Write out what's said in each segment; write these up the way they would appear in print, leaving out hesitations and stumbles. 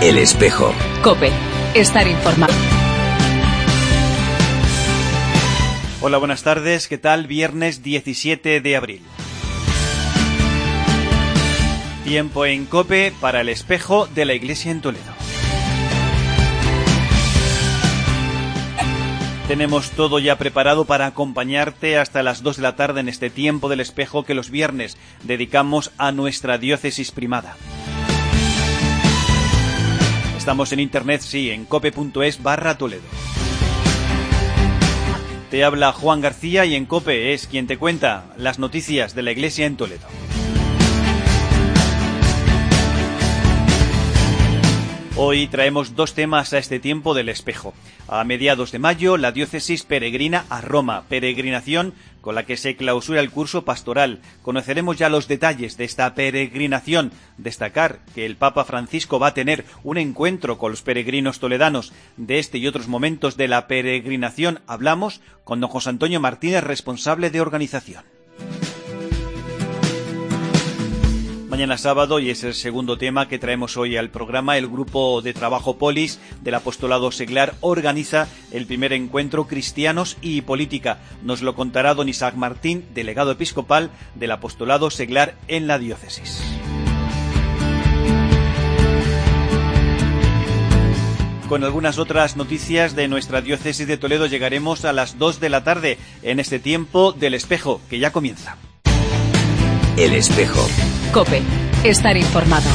El Espejo. COPE. Estar informado. Hola, buenas tardes. ¿Qué tal? Viernes 17 de abril. Tiempo en COPE para El Espejo de la Iglesia en Toledo. Tenemos todo ya preparado para acompañarte hasta las 2 de la tarde en este tiempo del Espejo que los viernes dedicamos a nuestra diócesis primada. Estamos en internet, sí, en cope.es/Toledo. Te habla Juan García y en COPE es quien te cuenta las noticias de la Iglesia en Toledo. Hoy traemos dos temas a este tiempo del Espejo. A mediados de mayo, la diócesis peregrina a Roma, peregrinación con la que se clausura el curso pastoral. Conoceremos ya los detalles de esta peregrinación. Destacar que el Papa Francisco va a tener un encuentro con los peregrinos toledanos. De este y otros momentos de la peregrinación hablamos con don José Antonio Martínez, responsable de organización. Mañana sábado, y es el segundo tema que traemos hoy al programa, el grupo de trabajo Polis del Apostolado Seglar organiza el primer encuentro Cristianos y Política. Nos lo contará don Isaac Martín, delegado episcopal del Apostolado Seglar en la diócesis. Con algunas otras noticias de nuestra diócesis de Toledo llegaremos a las 2 de la tarde en este tiempo del Espejo, que ya comienza. El Espejo. COPE. Estar informado.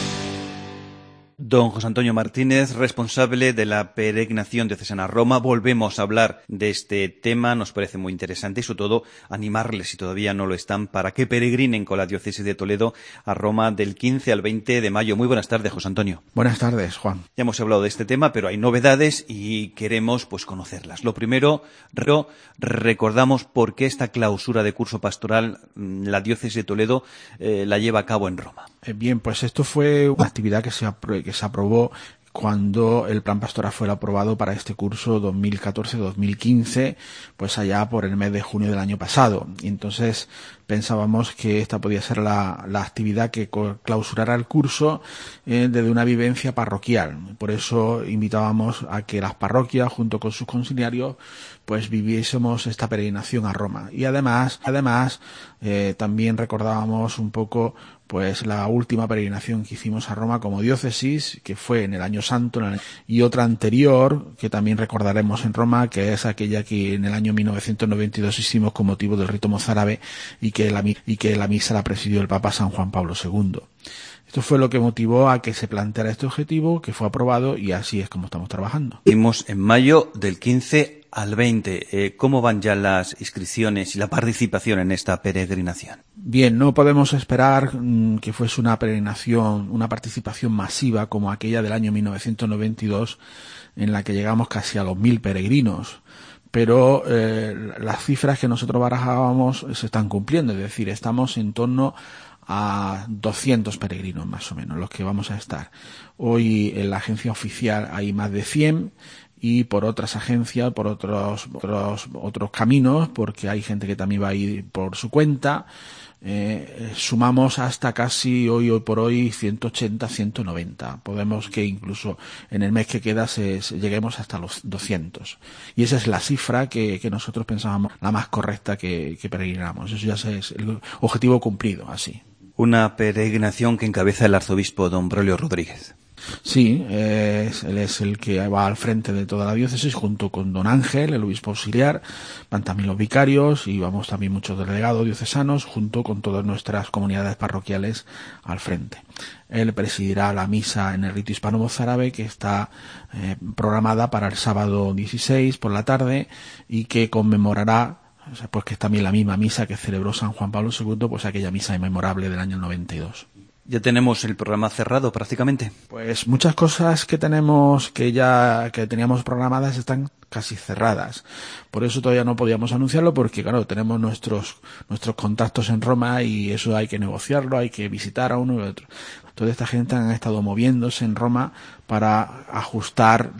Don José Antonio Martínez, responsable de la peregrinación diocesana a Roma. Volvemos a hablar de este tema, nos parece muy interesante y sobre todo animarles, si todavía no lo están, para que peregrinen con la diócesis de Toledo a Roma del 15 al 20 de mayo. Muy buenas tardes, José Antonio. Buenas tardes, Juan. Ya hemos hablado de este tema, pero hay novedades y queremos conocerlas. Lo primero, recordamos por qué esta clausura de curso pastoral la diócesis de Toledo la lleva a cabo en Roma. Bien, pues esto fue una actividad que se aprobó cuando el plan pastoral fue aprobado para este curso 2014-2015, pues allá por el mes de junio del año pasado. Y entonces pensábamos que esta podía ser la actividad que clausurara el curso desde una vivencia parroquial. Por eso invitábamos a que las parroquias, junto con sus conciliarios, pues viviésemos esta peregrinación a Roma. Y además también recordábamos un poco pues la última peregrinación que hicimos a Roma como diócesis, que fue en el Año Santo, y otra anterior, que también recordaremos en Roma, que es aquella que en el año 1992 hicimos con motivo del rito mozárabe y que la misa la presidió el Papa San Juan Pablo II. Esto fue lo que motivó a que se planteara este objetivo, que fue aprobado, y así es como estamos trabajando. Hicimos en mayo del 15 al 20. ¿Cómo van ya las inscripciones y la participación en esta peregrinación? Bien, no podemos esperar que fuese una peregrinación, una participación masiva como aquella del año 1992, en la que llegamos casi a los 1.000 peregrinos. Pero las cifras que nosotros barajábamos se están cumpliendo, es decir, estamos en torno a 200 peregrinos más o menos los que vamos a estar. Hoy en la agencia oficial hay más de 100 y por otras agencias, por otros caminos, porque hay gente que también va a ir por su cuenta. Sumamos hasta casi hoy por hoy 180, 190. Podemos que incluso en el mes que queda lleguemos hasta los 200. Y esa es la cifra que nosotros pensábamos la más correcta que peregrinamos. Eso ya es el objetivo cumplido, así. Una peregrinación que encabeza el arzobispo don Braulio Rodríguez. Sí, él es el que va al frente de toda la diócesis junto con don Ángel, el obispo auxiliar, van también los vicarios y vamos también muchos delegados diocesanos junto con todas nuestras comunidades parroquiales al frente. Él presidirá la misa en el rito hispano-mozárabe que está programada para el sábado 16 por la tarde y que conmemorará, pues que es también la misma misa que celebró San Juan Pablo II, pues aquella misa inmemorable del año 92. ¿Ya tenemos el programa cerrado prácticamente? Pues muchas cosas que teníamos programadas están casi cerradas. Por eso todavía no podíamos anunciarlo porque, claro, tenemos nuestros contactos en Roma y eso hay que negociarlo, hay que visitar a uno y a otro. Toda esta gente han estado moviéndose en Roma para ajustar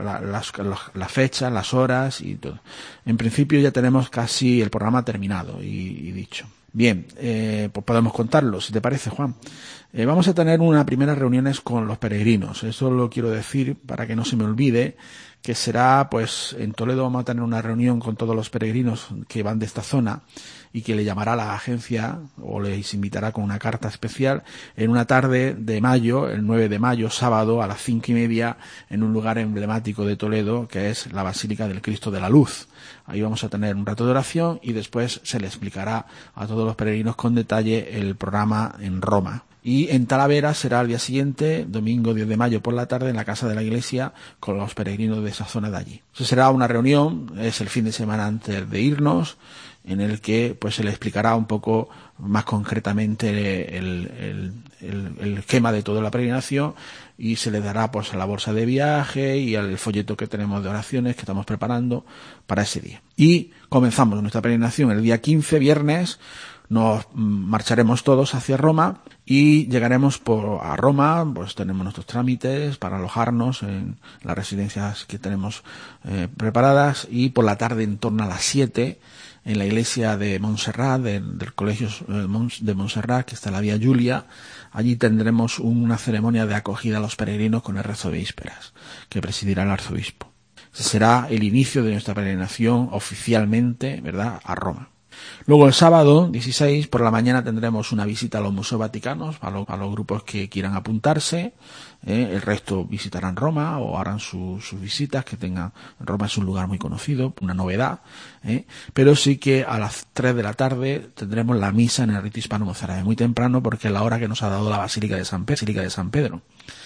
la fecha, las horas y todo. En principio ya tenemos casi el programa terminado y dicho. Bien, pues podemos contarlo, si te parece, Juan. Vamos a tener unas primeras reuniones con los peregrinos. Eso lo quiero decir para que no se me olvide, que será, pues, en Toledo vamos a tener una reunión con todos los peregrinos que van de esta zona y que le llamará la agencia o les invitará con una carta especial en una tarde de mayo, el 9 de mayo, sábado, a las 5:30, en un lugar emblemático de Toledo, que es la Basílica del Cristo de la Luz. Ahí vamos a tener un rato de oración y después se le explicará a todos los peregrinos con detalle el programa en Roma. Y en Talavera será el día siguiente, domingo 10 de mayo por la tarde, en la casa de la iglesia con los peregrinos de esa zona de allí. Eso será una reunión, es el fin de semana antes de irnos, en el que pues se le explicará un poco más concretamente el esquema de toda la peregrinación y se le dará pues la bolsa de viaje y el folleto que tenemos de oraciones que estamos preparando para ese día. Y comenzamos nuestra peregrinación el día 15, viernes. Nos marcharemos todos hacia Roma y llegaremos a Roma, pues tenemos nuestros trámites para alojarnos en las residencias que tenemos preparadas, y por la tarde, en torno a las 7, en la iglesia de Montserrat, del colegio de Montserrat, que está en la Vía Julia, allí tendremos una ceremonia de acogida a los peregrinos con el rezo de vísperas, que presidirá el arzobispo. Ese será el inicio de nuestra peregrinación oficialmente, ¿verdad?, a Roma. Luego el sábado 16 por la mañana tendremos una visita a los museos vaticanos a los grupos que quieran apuntarse. El resto visitarán Roma o harán sus visitas que tengan. Roma es un lugar muy conocido, una novedad, pero sí que a las 3 de la tarde tendremos la misa en el rito hispano-mozárabe, muy temprano porque es la hora que nos ha dado la Basílica de San Pedro.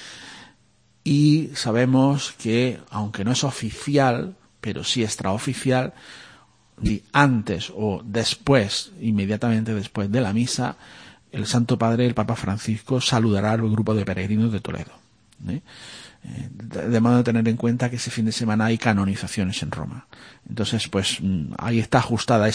Y sabemos que, aunque no es oficial, pero sí extraoficial, y antes o después, inmediatamente después de la misa, el Santo Padre, el Papa Francisco, saludará al grupo de peregrinos de Toledo. De modo de tener en cuenta que ese fin de semana hay canonizaciones en Roma. Entonces, pues ahí está ajustada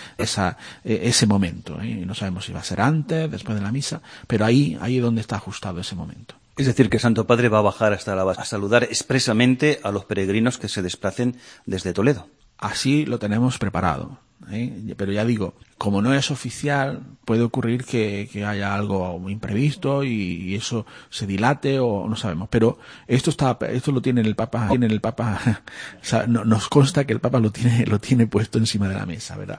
ese momento. No sabemos si va a ser antes, después de la misa, pero ahí es donde está ajustado ese momento. Es decir, que el Santo Padre va a bajar hasta la base a saludar expresamente a los peregrinos que se desplacen desde Toledo. Así lo tenemos preparado, pero ya digo, como no es oficial, puede ocurrir que haya algo imprevisto y eso se dilate o no sabemos. Pero esto lo tiene el Papa, o sea, nos consta que el Papa lo tiene puesto encima de la mesa, ¿verdad?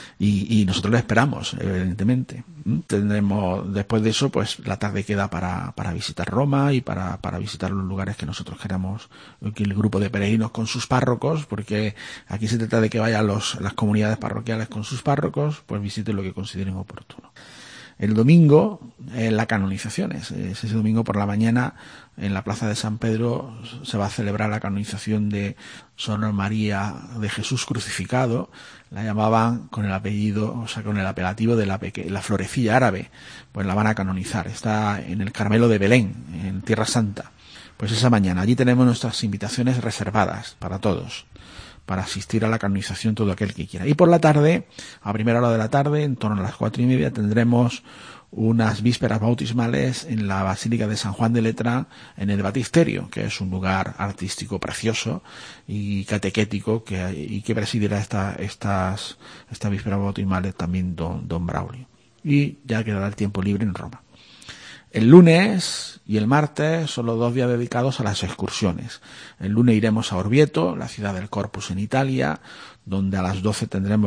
Y nosotros lo esperamos, evidentemente. Tendremos, después de eso, pues la tarde queda para visitar Roma y para visitar los lugares que nosotros queramos, que el grupo de peregrinos con sus párrocos, porque aquí se trata de que vayan las comunidades parroquiales con sus párrocos, pues visiten lo que consideren oportuno. El domingo, la canonización. Ese domingo por la mañana, en la plaza de San Pedro, se va a celebrar la canonización de Sor María de Jesús crucificado. La llamaban con el apellido, o sea, con el apelativo de la florecilla árabe. Pues la van a canonizar. Está en el Carmelo de Belén, en Tierra Santa. Pues esa mañana. Allí tenemos nuestras invitaciones reservadas para todos, para asistir a la canonización todo aquel que quiera. Y por la tarde, a primera hora de la tarde, en torno a las 4:30, tendremos unas vísperas bautismales en la Basílica de San Juan de Letrán, en el Baptisterio, que es un lugar artístico precioso y catequético, que presidirá estas vísperas bautismales también don Braulio. Y ya quedará el tiempo libre en Roma. El lunes y el martes son los 2 días dedicados a las excursiones. El lunes iremos a Orvieto, la ciudad del Corpus en Italia, donde a las 12 tendremos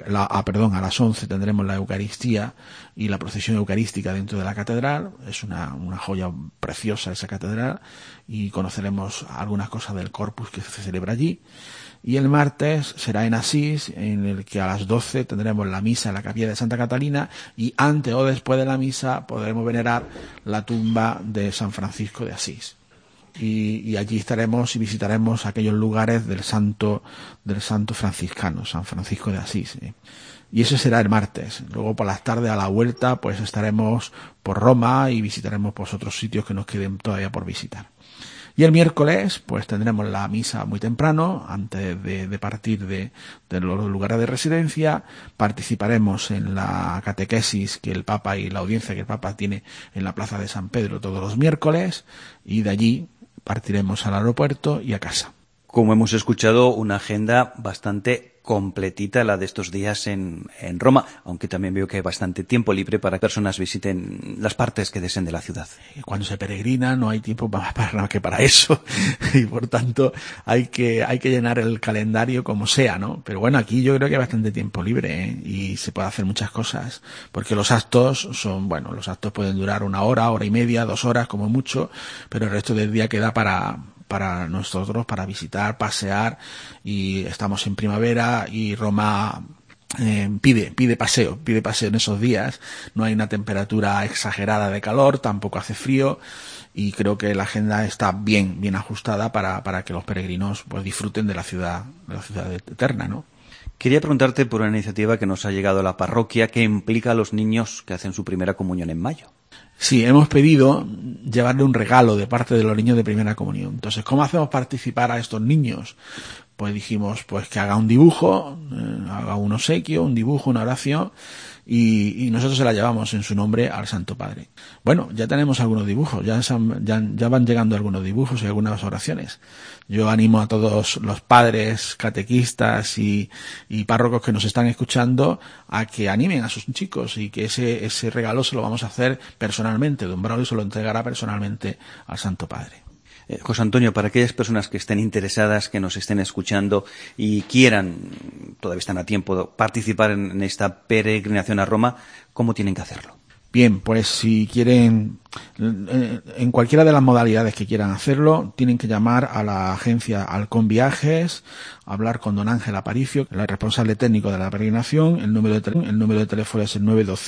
a las 11 tendremos la Eucaristía y la procesión eucarística dentro de la catedral. Es una joya preciosa esa catedral y conoceremos algunas cosas del Corpus que se celebra allí. Y el martes será en Asís, en el que a las 12 tendremos la misa en la capilla de Santa Catalina, y antes o después de la misa podremos venerar la tumba de San Francisco de Asís. Y allí estaremos y visitaremos aquellos lugares del santo franciscano, San Francisco de Asís. Y eso será el martes. Luego por las tardes, a la vuelta, pues estaremos por Roma y visitaremos pues otros sitios que nos queden todavía por visitar. Y el miércoles, pues tendremos la misa muy temprano, antes de partir de los lugares de residencia. Participaremos en la catequesis que el Papa y la audiencia que el Papa tiene en la plaza de San Pedro todos los miércoles, y de allí partiremos al aeropuerto y a casa. Como hemos escuchado, una agenda bastante completita la de estos días en Roma, aunque también veo que hay bastante tiempo libre para que personas visiten las partes que deseen de la ciudad. Cuando se peregrina no hay tiempo más para que para eso y por tanto hay que llenar el calendario como sea, ¿no? Pero bueno, aquí yo creo que hay bastante tiempo libre, ¿eh? Y se puede hacer muchas cosas, porque los actos los actos pueden durar 1 hora, 1 hora y media, 2 horas como mucho, pero el resto del día queda para nosotros, para visitar, pasear, y estamos en primavera y Roma pide paseo en esos días. No hay una temperatura exagerada de calor, tampoco hace frío, y creo que la agenda está bien ajustada para que los peregrinos pues disfruten de la ciudad eterna, ¿no? Quería preguntarte por una iniciativa que nos ha llegado a la parroquia que implica a los niños que hacen su primera comunión en mayo. Sí, hemos pedido llevarle un regalo de parte de los niños de primera comunión. Entonces, ¿cómo hacemos participar a estos niños? Pues dijimos, pues que haga un dibujo, haga un obsequio, un dibujo, una oración, y nosotros se la llevamos en su nombre al Santo Padre. Bueno, ya tenemos algunos dibujos, ya van llegando algunos dibujos y algunas oraciones. Yo animo a todos los padres, catequistas y párrocos que nos están escuchando a que animen a sus chicos, y que ese regalo se lo vamos a hacer personalmente. Don Braulio se lo entregará personalmente al Santo Padre. José Antonio, para aquellas personas que estén interesadas, que nos estén escuchando y quieran, todavía están a tiempo, participar en esta peregrinación a Roma, ¿cómo tienen que hacerlo? Bien, pues si quieren, en cualquiera de las modalidades que quieran hacerlo, tienen que llamar a la agencia Halcón Viajes, hablar con don Ángel Aparicio, el responsable técnico de la peregrinación. El número de teléfono es el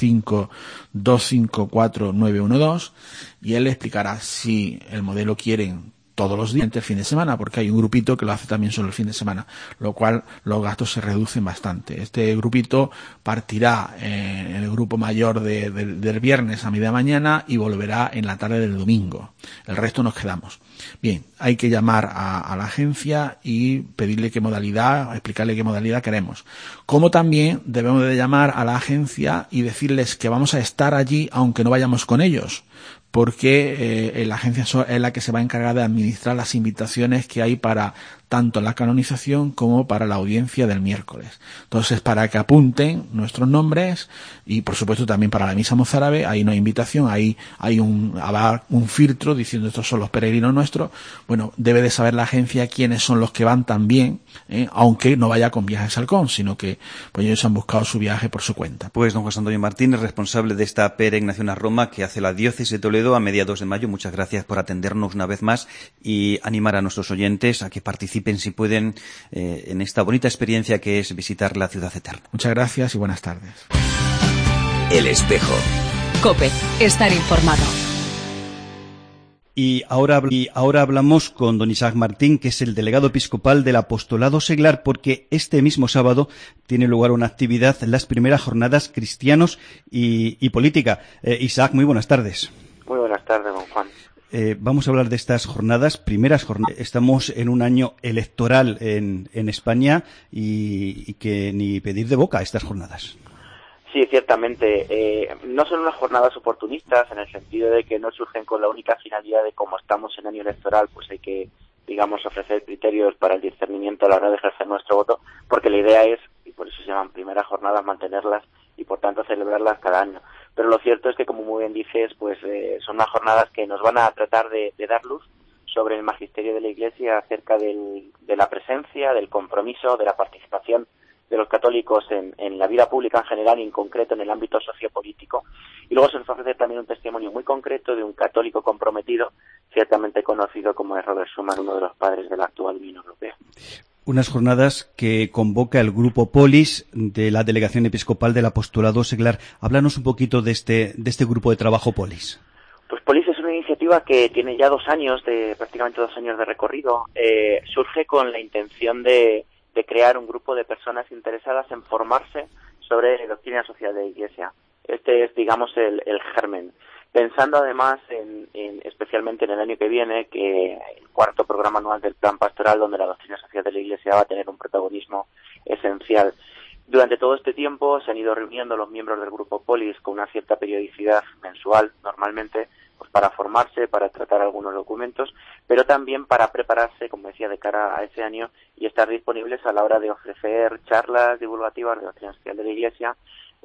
925-254-912, y él le explicará si el modelo quieren todos los días, el fin de semana, porque hay un grupito que lo hace también solo el fin de semana, lo cual los gastos se reducen bastante. Este grupito partirá en el grupo mayor del viernes a media mañana y volverá en la tarde del domingo. El resto nos quedamos. Bien, hay que llamar a la agencia y pedirle explicarle qué modalidad queremos. Como también debemos de llamar a la agencia y decirles que vamos a estar allí aunque no vayamos con ellos, porque la agencia es la que se va a encargar de administrar las invitaciones que hay para tanto la canonización como para la audiencia del miércoles. Entonces, para que apunten nuestros nombres, y por supuesto también para la misa mozárabe, hay una invitación, hay un filtro diciendo estos son los peregrinos nuestros. Bueno, debe de saber la agencia quiénes son los que van también, aunque no vaya con Viajes Halcón, sino que pues ellos han buscado su viaje por su cuenta. Pues don José Antonio Martín, responsable de esta peregrinación a Roma que hace la diócesis de Toledo a mediados de mayo. Muchas gracias por atendernos una vez más y animar a nuestros oyentes a que participen, si pueden, en esta bonita experiencia que es visitar la ciudad eterna. Muchas gracias y buenas tardes. El Espejo. COPE. Estar informado. Y ahora hablamos con don Isaac Martín, que es el delegado episcopal del Apostolado Seglar, porque este mismo sábado tiene lugar una actividad, las primeras jornadas cristianos y política. Isaac, muy buenas tardes. Muy buenas tardes, don Juan. Vamos a hablar de estas primeras jornadas. Estamos en un año electoral en España y que ni pedir de boca estas jornadas. Sí, ciertamente. No son unas jornadas oportunistas en el sentido de que no surgen con la única finalidad de, como estamos en año electoral, pues hay que, digamos, ofrecer criterios para el discernimiento a la hora de ejercer nuestro voto, porque la idea es, y por eso se llaman primeras jornadas, mantenerlas y por tanto celebrarlas cada año. Pero lo cierto es que, como muy bien dices, pues son unas jornadas que nos van a tratar de dar luz sobre el magisterio de la Iglesia acerca de la presencia, del compromiso, de la participación de los católicos en la vida pública en general y en concreto en el ámbito sociopolítico. Y luego se nos ofrece también un testimonio muy concreto de un católico comprometido, ciertamente conocido como es Robert Schuman, uno de los padres de la actual Unión Europea. Unas jornadas que convoca el Grupo Polis de la Delegación Episcopal del Apostolado Seglar. Háblanos un poquito de este grupo de trabajo Polis. Pues Polis es una iniciativa que tiene ya prácticamente 2 años de recorrido. Surge con la intención de crear un grupo de personas interesadas en formarse sobre doctrina social de la Iglesia. Este es, digamos, el germen. Pensando además especialmente en el año que viene, que el 4º programa anual del Plan Pastoral, donde la doctrina social de la Iglesia va a tener un protagonismo esencial. Durante todo este tiempo se han ido reuniendo los miembros del Grupo Polis con una cierta periodicidad mensual, normalmente, pues para formarse, para tratar algunos documentos, pero también para prepararse, como decía, de cara a ese año y estar disponibles a la hora de ofrecer charlas divulgativas de doctrina social de la Iglesia,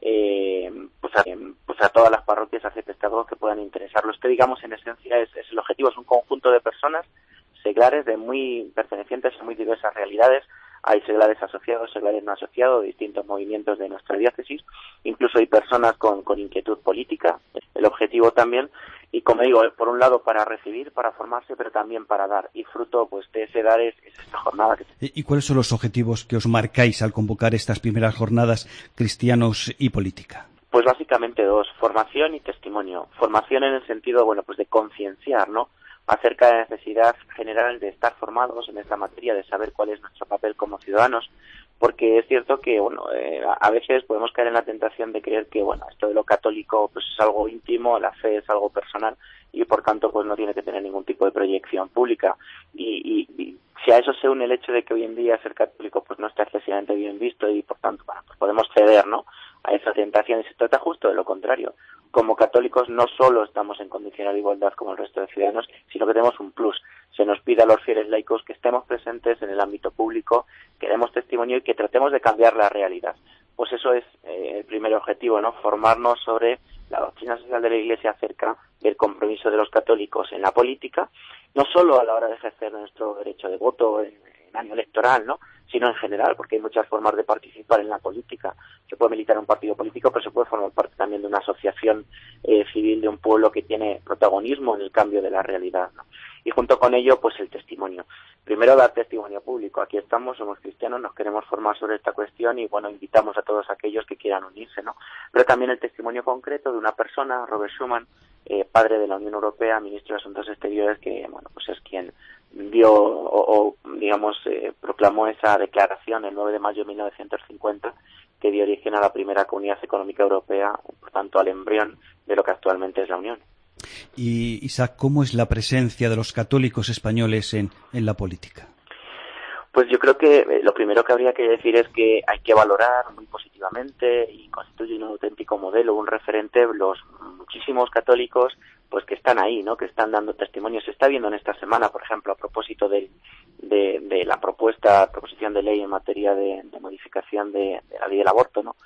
pues a todas las parroquias, a estados que puedan interesarlos. Que digamos, en esencia, es el objetivo, es un conjunto de personas seglares pertenecientes a muy diversas realidades. Hay seglares asociados, seglares no asociados, distintos movimientos de nuestra diócesis, incluso hay personas con inquietud política. El objetivo también, y como digo, por un lado para recibir, para formarse, pero también para dar, y fruto pues de ese dar es esta jornada. ¿Y cuáles son los objetivos que os marcáis al convocar estas primeras jornadas Cristianos y Política? Pues básicamente dos: formación y testimonio. Formación en el sentido, pues de concienciar, ¿no?, acerca de la necesidad general de estar formados en esta materia, de saber cuál es nuestro papel como ciudadanos, porque es cierto que a veces podemos caer en la tentación de creer que esto de lo católico pues es algo íntimo, la fe es algo personal y por tanto pues no tiene que tener ningún tipo de proyección pública, y si a eso se une el hecho de que hoy en día ser católico pues no está excesivamente bien visto y por tanto pues podemos ceder, ¿no?, a esa tentación, y se trata justo de lo contrario. Como católicos no solo estamos en condicional igualdad como el resto de ciudadanos, sino que tenemos un plus. Se nos pide a los fieles laicos que estemos presentes en el ámbito público, que demos testimonio y que tratemos de cambiar la realidad. Pues eso es el primer objetivo, ¿no?, formarnos sobre la doctrina social de la Iglesia acerca del compromiso de los católicos en la política, no solo a la hora de ejercer nuestro derecho de voto en año electoral, ¿no?, sino en general, porque hay muchas formas de participar en la política. Se puede militar en un partido político, pero se puede formar parte también de una asociación civil de un pueblo que tiene protagonismo en el cambio de la realidad, ¿no? Y junto con ello, pues el testimonio. Primero, dar testimonio público. Aquí estamos, somos cristianos, nos queremos formar sobre esta cuestión y, invitamos a todos aquellos que quieran unirse, ¿no? Pero también el testimonio concreto de una persona, Robert Schuman, padre de la Unión Europea, ministro de Asuntos Exteriores, que, pues es quien dio proclamó esa declaración el 9 de mayo de 1950 que dio origen a la primera Comunidad Económica Europea, por tanto al embrión de lo que actualmente es la Unión. Y Isaac, ¿cómo es la presencia de los católicos españoles en la política? Pues yo creo que lo primero que habría que decir es que hay que valorar muy positivamente, y constituye un auténtico modelo, un referente, los muchísimos católicos pues que están ahí, ¿no?, que están dando testimonio. Se está viendo en esta semana, por ejemplo, a propósito de la proposición de ley en materia de modificación de la ley del aborto, ¿no?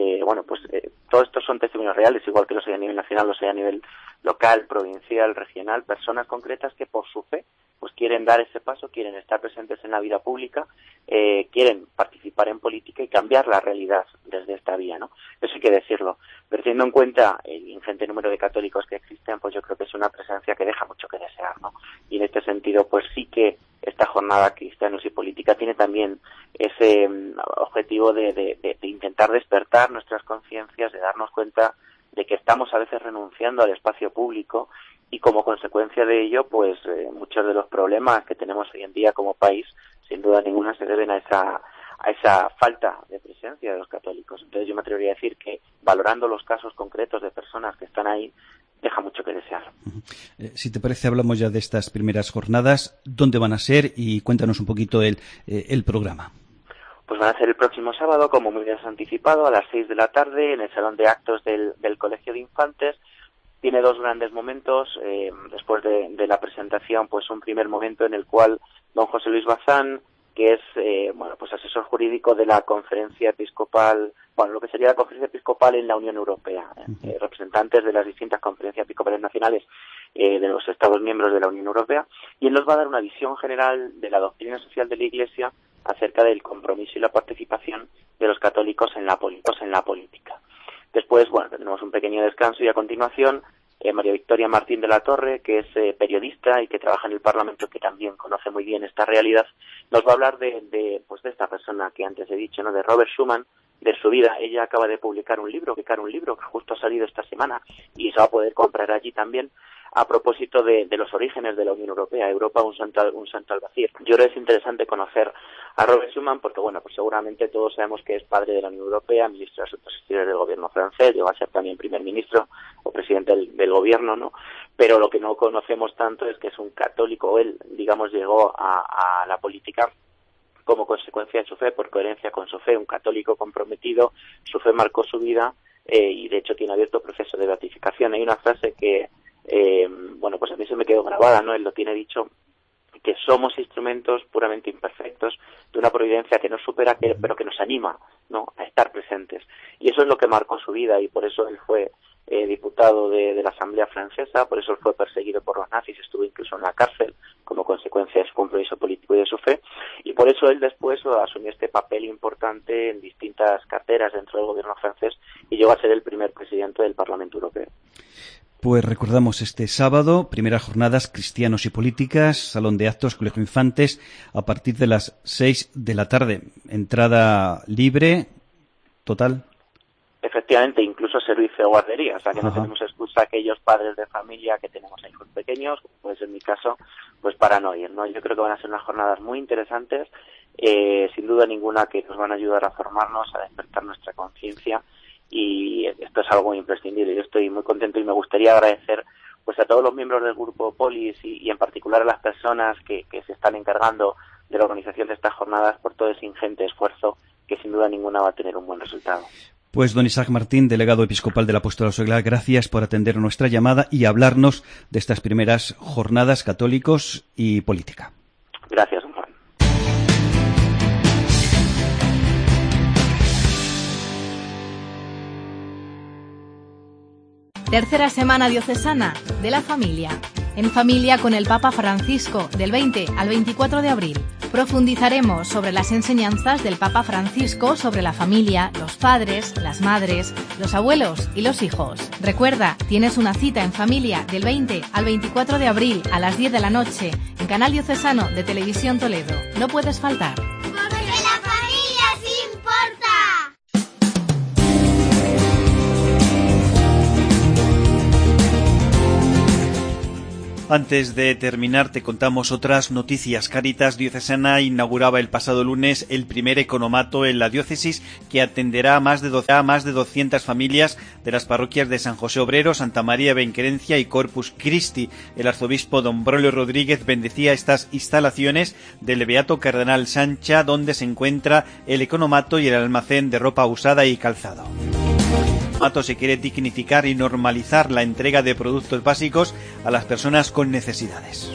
Todos estos son testimonios reales, igual que los hay a nivel nacional, los hay a nivel local, provincial, regional, personas concretas que por su fe pues quieren dar ese paso, quieren estar presentes en la vida pública, quieren participar en política y cambiar la realidad desde esta vía, ¿no? Eso hay que decirlo. Pero teniendo en cuenta el ingente número de católicos que existen, pues yo creo que es una presencia que deja mucho que desear, ¿no? Y en este sentido, pues sí que esta jornada Cristianos y Política tiene también ese objetivo de intentar despertar nuestras conciencias, de darnos cuenta de que estamos a veces renunciando al espacio público, y como consecuencia de ello, pues muchos de los problemas que tenemos hoy en día como país, sin duda ninguna, se deben a esa falta de presencia de los católicos. Entonces yo me atrevería a decir que, valorando los casos concretos de personas que están ahí, deja mucho que desear. Si te parece, hablamos ya de estas primeras jornadas. ¿Dónde van a ser? Y cuéntanos un poquito el programa. Pues van a ser el próximo sábado, como muy bien has anticipado, a las 6 de la tarde, en el Salón de Actos del Colegio de Infantes. Tiene dos grandes momentos. Después de la presentación, pues un primer momento en el cual don José Luis Bazán, que es asesor jurídico de la Conferencia Episcopal, lo que sería la Conferencia Episcopal en la Unión Europea, representantes de las distintas conferencias episcopales nacionales de los Estados miembros de la Unión Europea, y él nos va a dar una visión general de la doctrina social de la Iglesia acerca del compromiso y la participación de los católicos en la política. Después, tendremos un pequeño descanso y a continuación María Victoria Martín de la Torre, que es periodista y que trabaja en el Parlamento, que también conoce muy bien esta realidad, nos va a hablar de esta persona que antes he dicho, ¿no?, de Robert Schuman, de su vida. Ella acaba de publicar un libro que justo ha salido esta semana y se va a poder comprar allí también, a propósito de los orígenes de la Unión Europea, Europa un santo al vacío. Yo creo que es interesante conocer a Robert Schuman porque, pues seguramente todos sabemos que es padre de la Unión Europea, ministro de Asuntos Exteriores del gobierno francés, llegó a ser también primer ministro o presidente del gobierno, ¿no? Pero lo que no conocemos tanto es que es un católico. Él, llegó a la política como consecuencia de su fe, por coherencia con su fe, un católico comprometido. Su fe marcó su vida y de hecho tiene abierto proceso de beatificación. Hay una frase que grabada, ¿no? Él lo tiene dicho, que somos instrumentos puramente imperfectos de una providencia que nos supera, pero que nos anima, ¿no?, a estar presentes. Y eso es lo que marcó su vida, y por eso él fue diputado de la Asamblea Francesa, por eso él fue perseguido por los nazis, estuvo incluso en la cárcel como consecuencia de su compromiso político y de su fe, y por eso él después asumió este papel importante en distintas carteras dentro del gobierno francés y llegó a ser el primer presidente del Parlamento Europeo. Pues recordamos este sábado, primeras jornadas Cristianos y Políticas, Salón de Actos, Colegio Infantes, a partir de las 6 de la tarde. Entrada libre, total. Efectivamente, incluso servicio de guardería, o sea que no tenemos excusa aquellos padres de familia que tenemos a hijos pequeños, como puede ser mi caso, pues para no ir, ¿no? Yo creo que van a ser unas jornadas muy interesantes, sin duda ninguna que nos van a ayudar a formarnos, a despertar nuestra conciencia, y esto es algo imprescindible. Yo estoy muy contento y me gustaría agradecer pues a todos los miembros del Grupo Polis y en particular a las personas que se están encargando de la organización de estas jornadas por todo ese ingente esfuerzo que sin duda ninguna va a tener un buen resultado. Pues don Isaac Martín, delegado episcopal del Apostolado Seglar, gracias por atender nuestra llamada y hablarnos de estas primeras jornadas católicos y política. Gracias, don Juan. Tercera semana diocesana de la familia. En familia con el Papa Francisco, del 20 al 24 de abril. Profundizaremos sobre las enseñanzas del Papa Francisco sobre la familia, los padres, las madres, los abuelos y los hijos. Recuerda, tienes una cita en familia del 20 al 24 de abril a las 10 de la noche en Canal Diocesano de Televisión Toledo. No puedes faltar. Porque la familia sí importa. Antes de terminar, te contamos otras noticias. Cáritas Diocesana inauguraba el pasado lunes el primer economato en la diócesis que atenderá a más de 200 familias de las parroquias de San José Obrero, Santa María Benquerencia y Corpus Christi. El arzobispo don Braulio Rodríguez bendecía estas instalaciones del Beato Cardenal Sancha, donde se encuentra el economato y el almacén de ropa usada y calzado. Se quiere dignificar y normalizar la entrega de productos básicos a las personas con necesidades.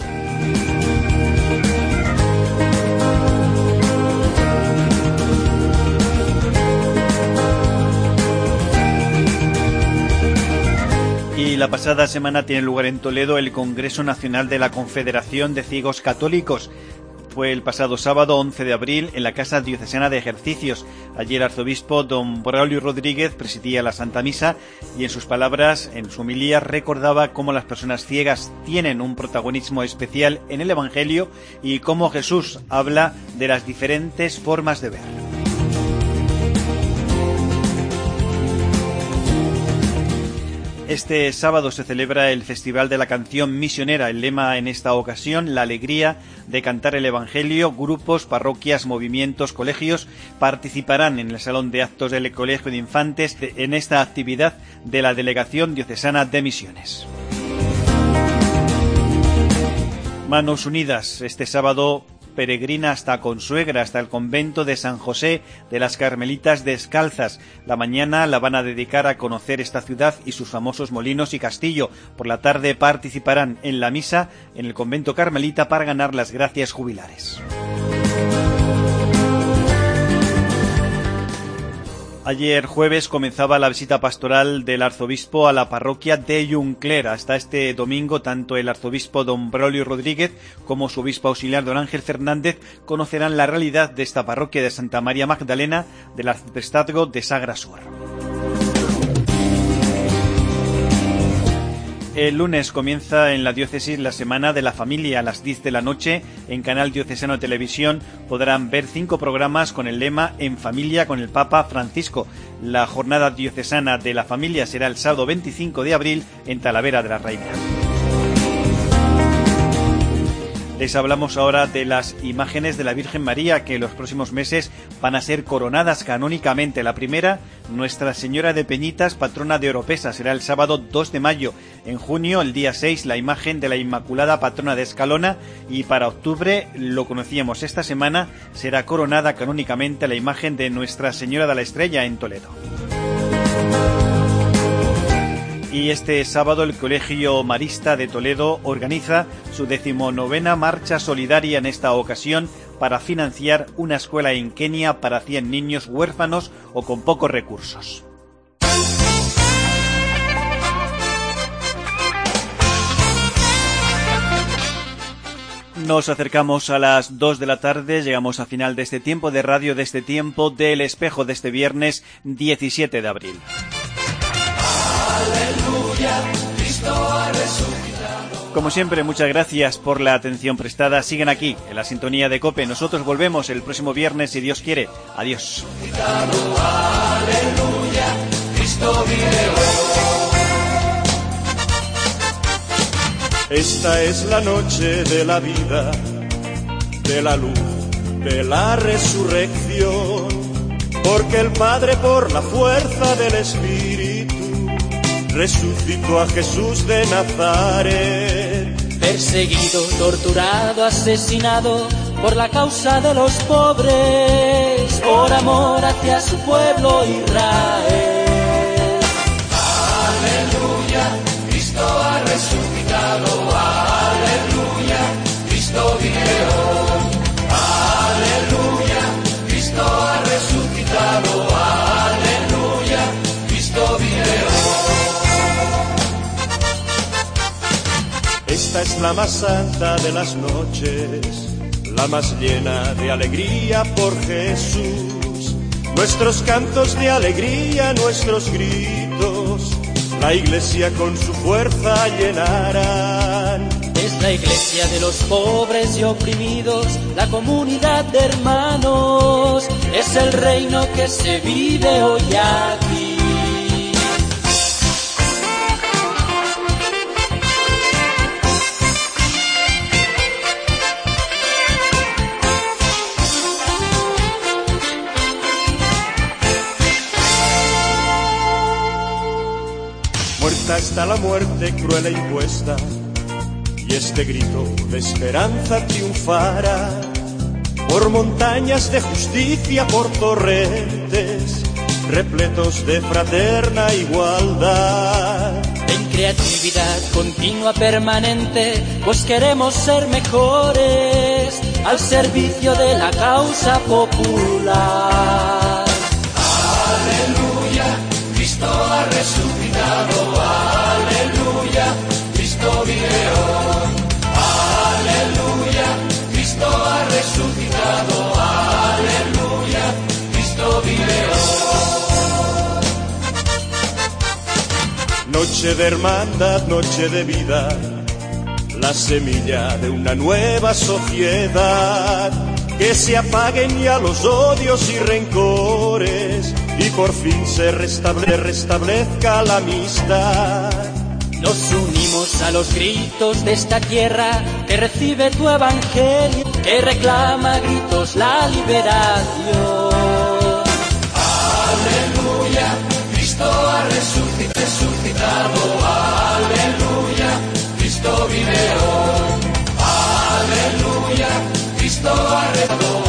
Y la pasada semana tiene lugar en Toledo el Congreso Nacional de la Confederación de Ciegos Católicos. Fue el pasado sábado 11 de abril en la Casa Diocesana de Ejercicios. Allí el arzobispo don Braulio Rodríguez presidía la Santa Misa y en sus palabras, en su homilía, recordaba cómo las personas ciegas tienen un protagonismo especial en el Evangelio y cómo Jesús habla de las diferentes formas de ver. Este sábado se celebra el Festival de la Canción Misionera. El lema en esta ocasión, la alegría de cantar el Evangelio. Grupos, parroquias, movimientos, colegios participarán en el Salón de Actos del Colegio de Infantes en esta actividad de la Delegación Diocesana de Misiones. Manos Unidas, este sábado peregrina hasta Consuegra, hasta el convento de San José de las Carmelitas Descalzas. La mañana la van a dedicar a conocer esta ciudad y sus famosos molinos y castillo. Por la tarde participarán en la misa en el convento carmelita para ganar las gracias jubilares. Ayer jueves comenzaba la visita pastoral del arzobispo a la parroquia de Juncler. Hasta este domingo, tanto el arzobispo don Braulio Rodríguez como su obispo auxiliar don Ángel Fernández conocerán la realidad de esta parroquia de Santa María Magdalena del arciprestazgo de Sagra Sur. El lunes comienza en la diócesis la Semana de la Familia. A las 10 de la noche en Canal Diocesano de Televisión podrán ver 5 programas con el lema En Familia con el Papa Francisco. La jornada diocesana de la familia será el sábado 25 de abril en Talavera de la Reina. Les hablamos ahora de las imágenes de la Virgen María que en los próximos meses van a ser coronadas canónicamente. La primera, Nuestra Señora de Peñitas, patrona de Oropesa, será el sábado 2 de mayo. En junio, el día 6, la imagen de la Inmaculada, patrona de Escalona. Y para octubre, lo conocíamos esta semana, será coronada canónicamente la imagen de Nuestra Señora de la Estrella en Toledo. Y este sábado el Colegio Marista de Toledo organiza su 19ª marcha solidaria en esta ocasión para financiar una escuela en Kenia para 100 niños huérfanos o con pocos recursos. Nos acercamos a las 2 de la tarde, llegamos al final de este tiempo de radio, de este tiempo del Espejo de este viernes 17 de abril. Aleluya, Cristo ha resucitado. Como siempre, muchas gracias por la atención prestada. Siguen aquí, en la sintonía de COPE. Nosotros volvemos el próximo viernes, si Dios quiere. Adiós. Aleluya, Cristo vive hoy. Esta es la noche de la vida, de la luz, de la resurrección, porque el Padre por la fuerza del Espíritu resucitó a Jesús de Nazaret. Perseguido, torturado, asesinado por la causa de los pobres, por amor hacia su pueblo Israel. Aleluya, Cristo ha resucitado. Aleluya, Cristo vive hoy. Aleluya, Cristo ha resucitado. Aleluya, Cristo vive hoy. Esta es la más santa de las noches, la más llena de alegría por Jesús. Nuestros cantos de alegría, nuestros gritos, la iglesia con su fuerza llenarán. Es la iglesia de los pobres y oprimidos, la comunidad de hermanos, es el reino que se vive hoy aquí. Muerta está la muerte cruel e impuesta, y este grito de esperanza triunfará. Por montañas de justicia, por torrentes repletos de fraterna igualdad. En creatividad continua permanente, pues queremos ser mejores al servicio de la causa popular. Aleluya, Cristo ha resucitado. Aleluya, Cristo vive hoy. Aleluya, Cristo ha resucitado. Aleluya, Cristo vive hoy. Noche de hermandad, noche de vida, la semilla de una nueva sociedad. Que se apaguen ya los odios y rencores y por fin se restablezca la amistad. Nos unimos a los gritos de esta tierra que recibe tu evangelio, que reclama a gritos la liberación. Aleluya, Cristo ha resucitado. Aleluya, Cristo vive hoy. Aleluya, Cristo ha resucitado.